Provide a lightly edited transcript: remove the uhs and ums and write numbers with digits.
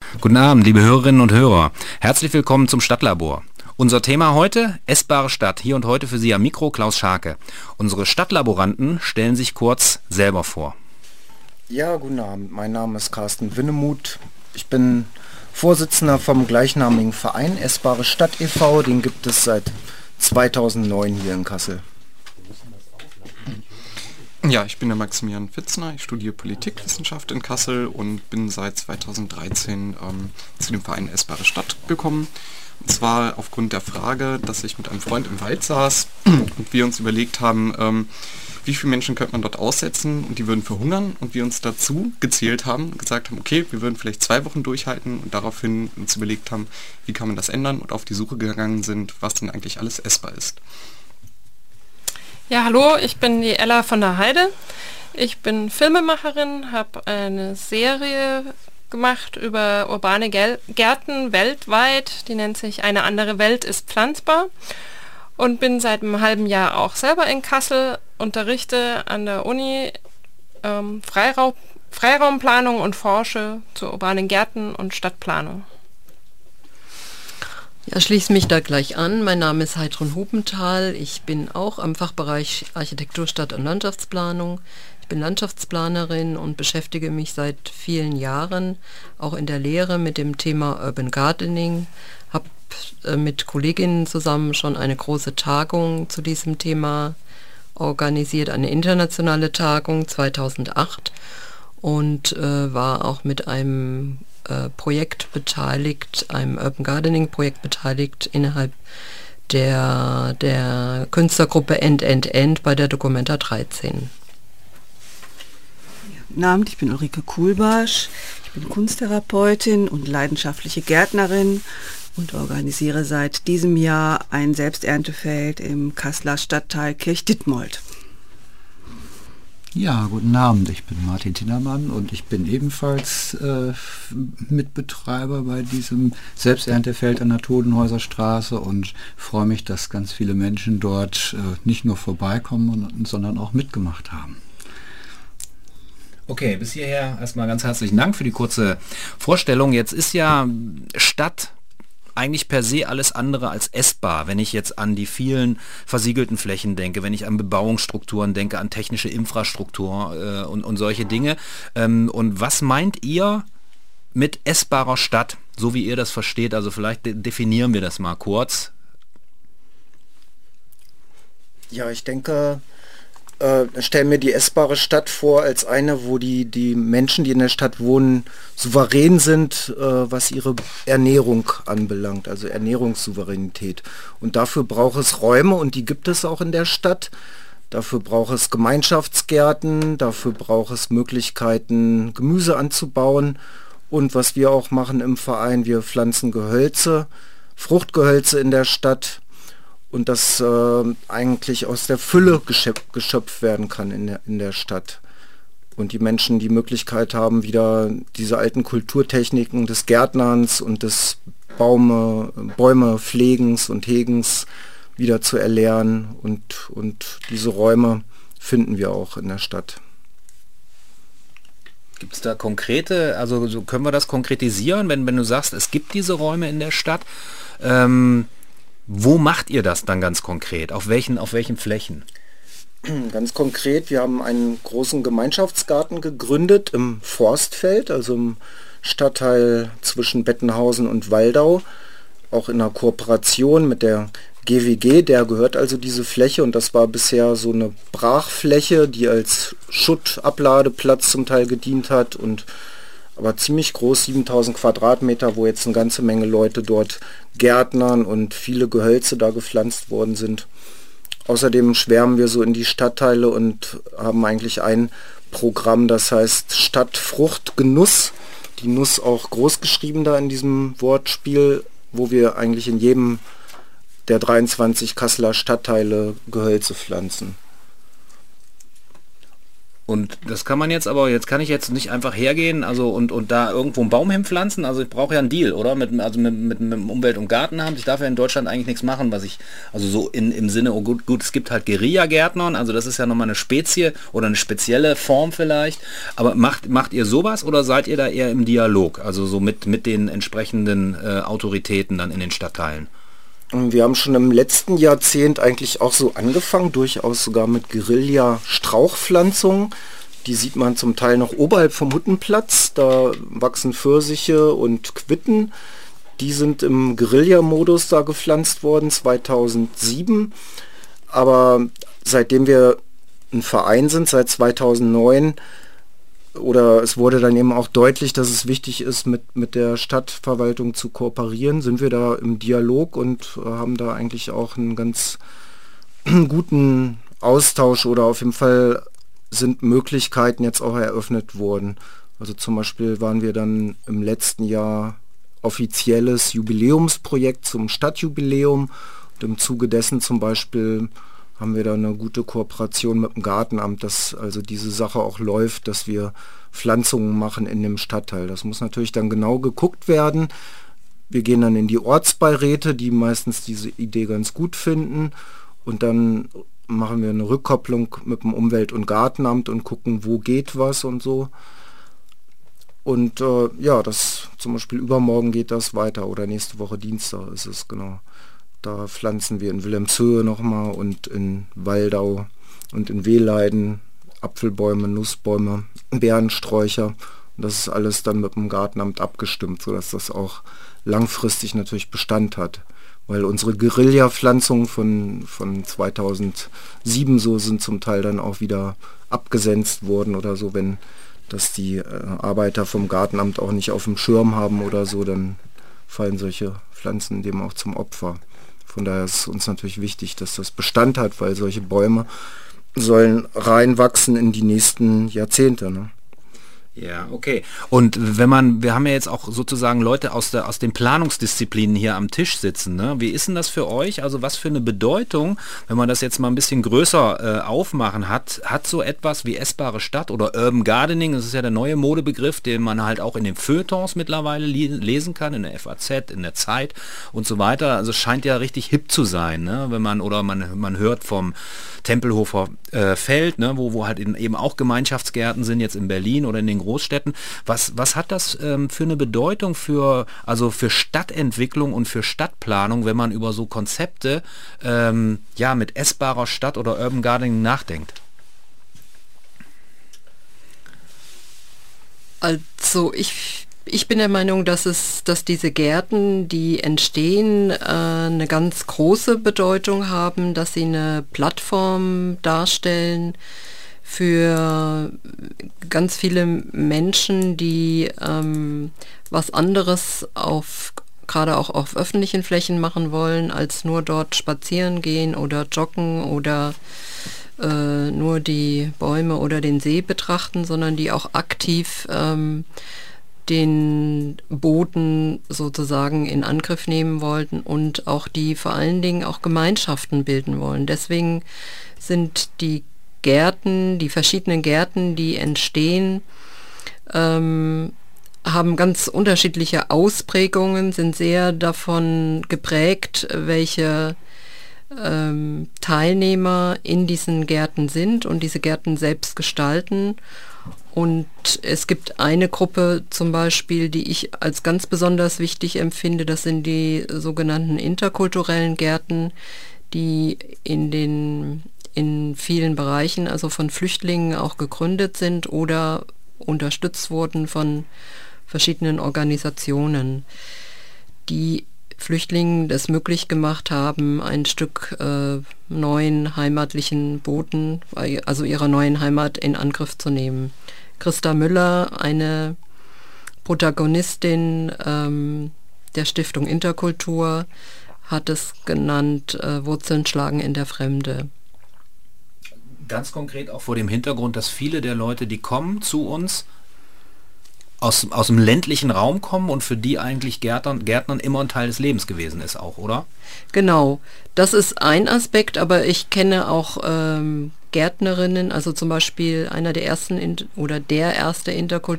Guten Abend, liebe Hörerinnen und Hörer. Herzlich willkommen zum Stadtlabor. Unser Thema heute, essbare Stadt. Hier und heute für Sie am Mikro Klaus Scharke. Unsere Stadtlaboranten stellen sich kurz selber vor. Ja, guten Abend. Mein Name ist Carsten Winnemuth. Ich bin Vorsitzender vom gleichnamigen Verein Essbare Stadt e.V. Den gibt es seit 2009 hier in Kassel. Ja, ich bin der Maximilian Fitzner, ich studiere Politikwissenschaft in Kassel und bin seit 2013 zu dem Verein Essbare Stadt gekommen. Und zwar aufgrund der Frage, dass ich mit einem Freund im Wald saß und wir uns überlegt haben, wie viele Menschen könnte man dort aussetzen und die würden verhungern, und wir uns dazu gezählt haben und gesagt haben, okay, wir würden vielleicht 2 Wochen durchhalten, und daraufhin uns überlegt haben, wie kann man das ändern, und auf die Suche gegangen sind, was denn eigentlich alles essbar ist. Ja, hallo, ich bin die Ella von der Heide. Ich bin Filmemacherin, habe eine Serie gemacht über urbane Gärten weltweit. Die nennt sich Eine andere Welt ist pflanzbar. Und bin seit einem halben Jahr auch selber in Kassel, unterrichte an der Uni Freiraumplanung und forsche zu urbanen Gärten und Stadtplanung. Ja, schließe mich da gleich an. Mein Name ist Heidrun Hupenthal. Ich bin auch am Fachbereich Architektur, Stadt- und Landschaftsplanung. Ich bin Landschaftsplanerin und beschäftige mich seit vielen Jahren auch in der Lehre mit dem Thema Urban Gardening. Habe mit Kolleginnen zusammen schon eine große Tagung zu diesem Thema organisiert, eine internationale Tagung 2008, und war auch mit einem Projekt beteiligt, einem Urban Gardening Projekt beteiligt innerhalb der Künstlergruppe End bei der Documenta 13. Guten Abend, ich bin Ulrike Kuhlbarsch, ich bin Kunsttherapeutin und leidenschaftliche Gärtnerin und organisiere seit diesem Jahr ein Selbsterntefeld im Kasseler Stadtteil Kirchdittmold. Ja, guten Abend, ich bin Martin Tinnermann und ich bin ebenfalls Mitbetreiber bei diesem Selbsterntefeld an der Todenhäuser Straße und freue mich, dass ganz viele Menschen dort nicht nur vorbeikommen, sondern auch mitgemacht haben. Okay, bis hierher erstmal ganz herzlichen Dank für die kurze Vorstellung. Jetzt ist ja Stadt eigentlich per se alles andere als essbar, wenn ich jetzt an die vielen versiegelten Flächen denke, wenn ich an Bebauungsstrukturen denke, an technische Infrastruktur und solche Dinge. Und was meint ihr mit essbarer Stadt, so wie ihr das versteht? Also vielleicht definieren wir das mal kurz. Ja, ich denke, stellen mir die essbare Stadt vor als eine, wo die Menschen, die in der Stadt wohnen, souverän sind, was ihre Ernährung anbelangt, also Ernährungssouveränität. Und dafür braucht es Räume, und die gibt es auch in der Stadt. Dafür braucht es Gemeinschaftsgärten, dafür braucht es Möglichkeiten, Gemüse anzubauen. Und was wir auch machen im Verein, wir pflanzen Gehölze, Fruchtgehölze in der Stadt, und das eigentlich aus der Fülle geschöpft werden kann in der Stadt. Und die Menschen die Möglichkeit haben, wieder diese alten Kulturtechniken des Gärtnerns und des Bäume Pflegens und Hegens wieder zu erlernen. Und diese Räume finden wir auch in der Stadt. Gibt es da konkrete, also so können wir das konkretisieren, wenn du sagst, es gibt diese Räume in der Stadt, wo macht ihr das dann ganz konkret? Auf welchen Flächen? Ganz konkret, wir haben einen großen Gemeinschaftsgarten gegründet im Forstfeld, also im Stadtteil zwischen Bettenhausen und Waldau, auch in einer Kooperation mit der GWG, der gehört also diese Fläche, und das war bisher so eine Brachfläche, die als Schuttabladeplatz zum Teil gedient hat, und aber ziemlich groß, 7000 Quadratmeter, wo jetzt eine ganze Menge Leute dort gärtnern und viele Gehölze da gepflanzt worden sind. Außerdem schwärmen wir so in die Stadtteile und haben eigentlich ein Programm, das heißt Stadtfruchtgenuss. Die Nuss auch groß geschrieben da in diesem Wortspiel, wo wir eigentlich in jedem der 23 Kasseler Stadtteile Gehölze pflanzen. Und das kann man jetzt, aber jetzt kann ich jetzt nicht einfach hergehen, also und da irgendwo einen Baum hinpflanzen. Also ich brauche ja einen Deal, oder? Mit Umwelt- und Gartenamt. Ich darf ja in Deutschland eigentlich nichts machen, was ich, also so im Sinne, oh gut, es gibt halt Guerilla-Gärtnern, also das ist ja nochmal eine Spezie oder eine spezielle Form vielleicht. Aber macht ihr sowas oder seid ihr da eher im Dialog? Also so mit den entsprechenden Autoritäten dann in den Stadtteilen? Wir haben schon im letzten Jahrzehnt eigentlich auch so angefangen, durchaus sogar mit Guerilla-Strauchpflanzungen. Die sieht man zum Teil noch oberhalb vom Huttenplatz. Da wachsen Pfirsiche und Quitten. Die sind im Guerilla-Modus da gepflanzt worden, 2007. Aber seitdem wir ein Verein sind, seit 2009, oder es wurde dann eben auch deutlich, dass es wichtig ist, mit der Stadtverwaltung zu kooperieren, sind wir da im Dialog und haben da eigentlich auch einen ganz guten Austausch, oder auf jeden Fall sind Möglichkeiten jetzt auch eröffnet worden. Also zum Beispiel waren wir dann im letzten Jahr offizielles Jubiläumsprojekt zum Stadtjubiläum und im Zuge dessen zum Beispiel haben wir da eine gute Kooperation mit dem Gartenamt, dass also diese Sache auch läuft, dass wir Pflanzungen machen in dem Stadtteil. Das muss natürlich dann genau geguckt werden. Wir gehen dann in die Ortsbeiräte, die meistens diese Idee ganz gut finden, und dann machen wir eine Rückkopplung mit dem Umwelt- und Gartenamt und gucken, wo geht was und so. Und das zum Beispiel übermorgen geht das weiter oder nächste Woche Dienstag ist es, genau. Da pflanzen wir in Wilhelmshöhe nochmal und in Waldau und in Wehleiden Apfelbäume, Nussbäume, Beerensträucher. Und das ist alles dann mit dem Gartenamt abgestimmt, sodass das auch langfristig natürlich Bestand hat. Weil unsere Guerilla-Pflanzungen von 2007 so sind zum Teil dann auch wieder abgesenzt worden oder so, wenn das die Arbeiter vom Gartenamt auch nicht auf dem Schirm haben oder so, dann fallen solche Pflanzen dem auch zum Opfer. Von daher ist es uns natürlich wichtig, dass das Bestand hat, weil solche Bäume sollen reinwachsen in die nächsten Jahrzehnte. Ne? Ja, okay. Und wir haben ja jetzt auch sozusagen Leute aus den Planungsdisziplinen hier am Tisch sitzen, ne? Wie ist denn das für euch? Also was für eine Bedeutung, wenn man das jetzt mal ein bisschen größer aufmachen hat so etwas wie essbare Stadt oder Urban Gardening, das ist ja der neue Modebegriff, den man halt auch in den Feuilletons mittlerweile lesen kann, in der FAZ, in der Zeit und so weiter. Also es scheint ja richtig hip zu sein, ne? Wenn man hört vom Tempelhofer Feld, ne? wo halt eben auch Gemeinschaftsgärten sind, jetzt in Berlin oder in den Großstädten. Was hat das für eine Bedeutung für Stadtentwicklung und für Stadtplanung, wenn man über so Konzepte mit essbarer Stadt oder Urban Gardening nachdenkt? Also ich bin der Meinung, dass diese Gärten, die entstehen, eine ganz große Bedeutung haben, dass sie eine Plattform darstellen für ganz viele Menschen, die was anderes gerade auch auf öffentlichen Flächen machen wollen, als nur dort spazieren gehen oder joggen oder nur die Bäume oder den See betrachten, sondern die auch aktiv den Boden sozusagen in Angriff nehmen wollten und auch die vor allen Dingen auch Gemeinschaften bilden wollen. Deswegen sind die verschiedenen Gärten, die entstehen, haben ganz unterschiedliche Ausprägungen, sind sehr davon geprägt, welche Teilnehmer in diesen Gärten sind und diese Gärten selbst gestalten. Und es gibt eine Gruppe zum Beispiel, die ich als ganz besonders wichtig empfinde, das sind die sogenannten interkulturellen Gärten, die in vielen Bereichen, also von Flüchtlingen auch gegründet sind oder unterstützt wurden von verschiedenen Organisationen, die Flüchtlingen das möglich gemacht haben, ein Stück neuen heimatlichen Boden, also ihrer neuen Heimat in Angriff zu nehmen. Christa Müller, eine Protagonistin der Stiftung Interkultur, hat es genannt, Wurzeln schlagen in der Fremde. Ganz konkret auch vor dem Hintergrund, dass viele der Leute, die kommen zu uns, aus dem ländlichen Raum kommen und für die eigentlich Gärtnern immer ein Teil des Lebens gewesen ist auch, oder? Genau, das ist ein Aspekt, aber ich kenne auch Gärtnerinnen, also zum Beispiel einer der ersten oder der erste